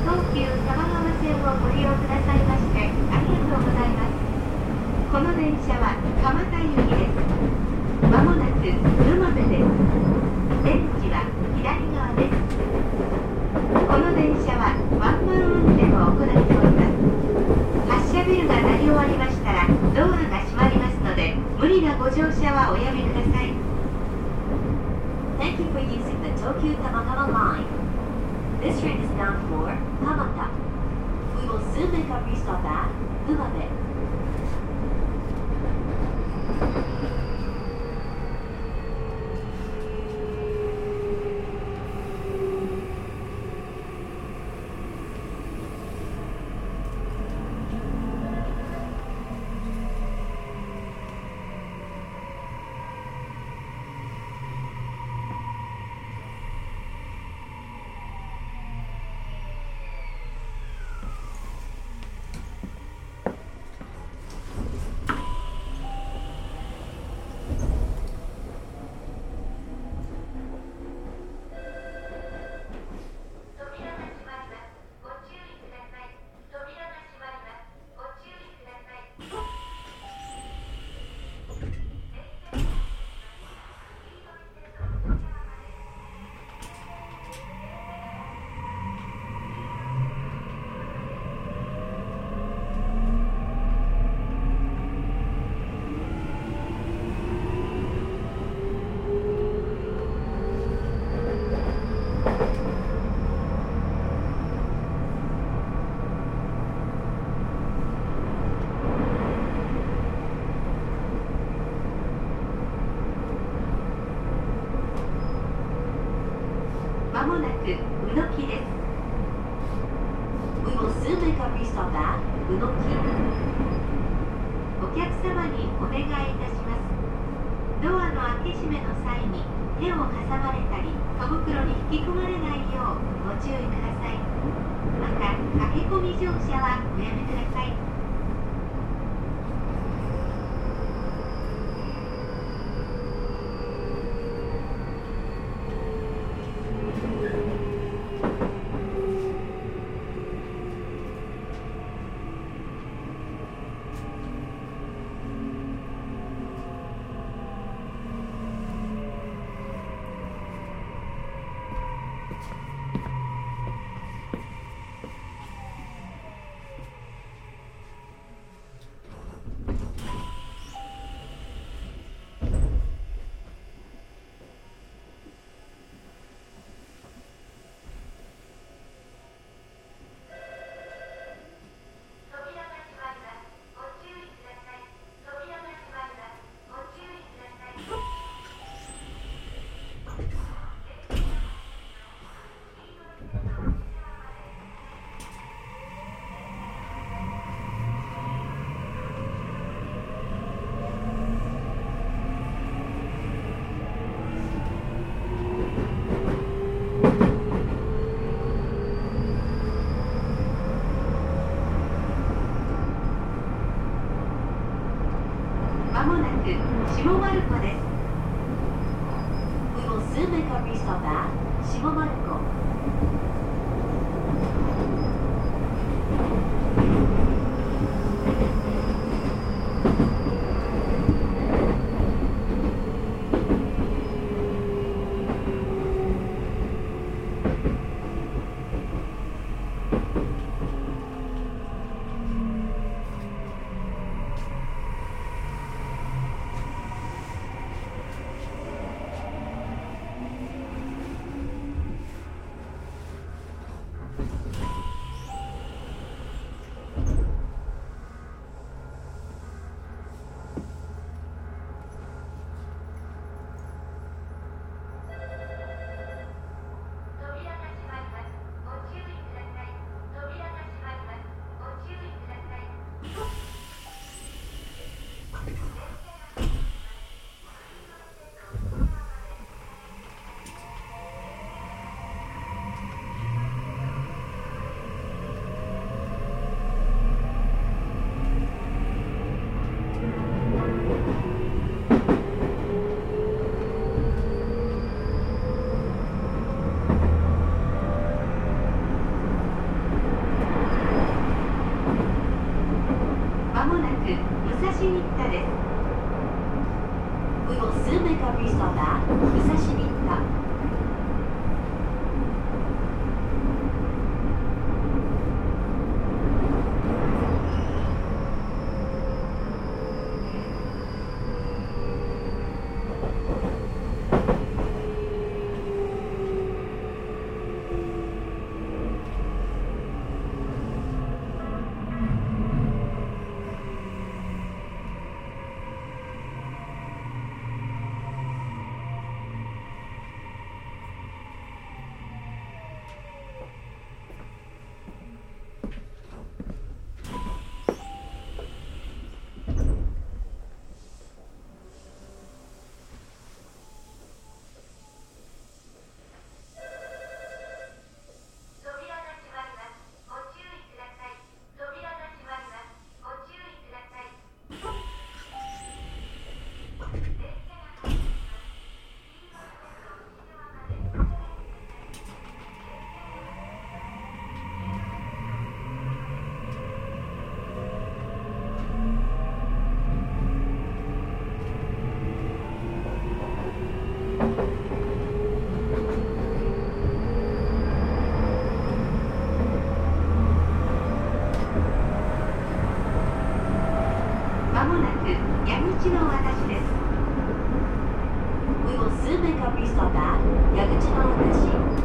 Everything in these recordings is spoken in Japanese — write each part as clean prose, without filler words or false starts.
東急多摩川線をご利用くださいましてありがとうございます。この電車は蒲田行きです。まもなく沼部です。出口は左側です。この電車はワンマン運転を行っております。発車ベルが鳴り終わりましたらドアが閉まりますので、無理なご乗車はおやめください。 Thank you for using the Tokyu Tamagawa line. This train is bound for Hamata. We will soon make our restop at Umabe. まもなく宇野木です。 We will soon make our restop at Unoki. お客様にお願いいたします。ドアの開け閉めの際に手を挟まれたり戸袋に引き込まれないようご注意ください。また駆け込み乗車はおやめください。まもなく下丸子です。 We will soon make our restop at Shimomaruko. 扉が閉まります。ご注意ください。扉が閉まります。ご注意ください。 新田です。 We will soon make our restop at Musashinita. まもなく矢口の私です。 We will soon make our restop at Yaguchi no Watashi.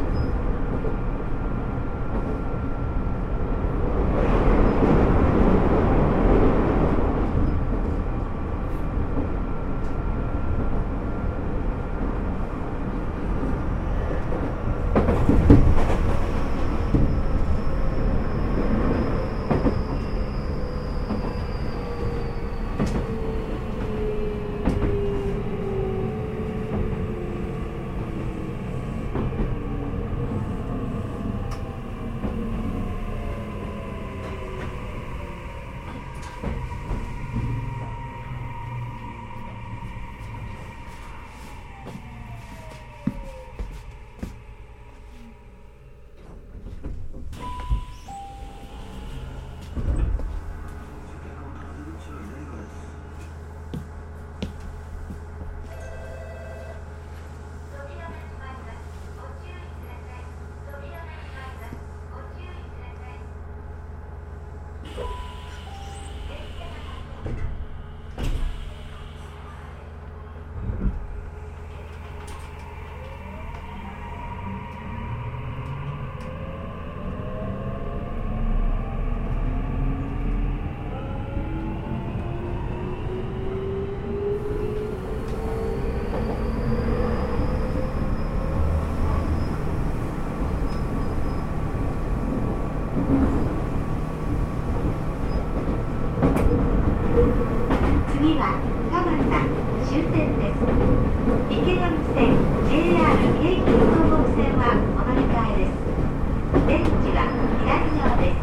次は蒲田終点です。池上線 JR 京浜東北線はお乗り換えです。出口は左側です。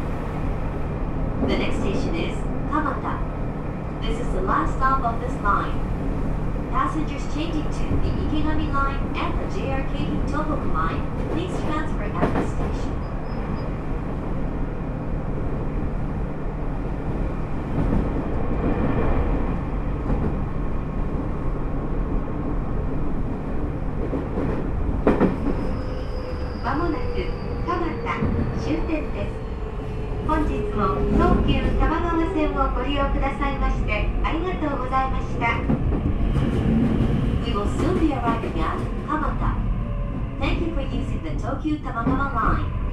The next station is Kamata. This is the last stop of this line. Passengers changing to the Ikegami line and the JR Keihei Tohoku line, please transfer at this station. まもなく蒲田終点です。本日も東急多摩川線をご利用くださいましてありがとうございました。 We will soon be arriving at Kamata. Thank you for using the Tokyu Tamagawa line.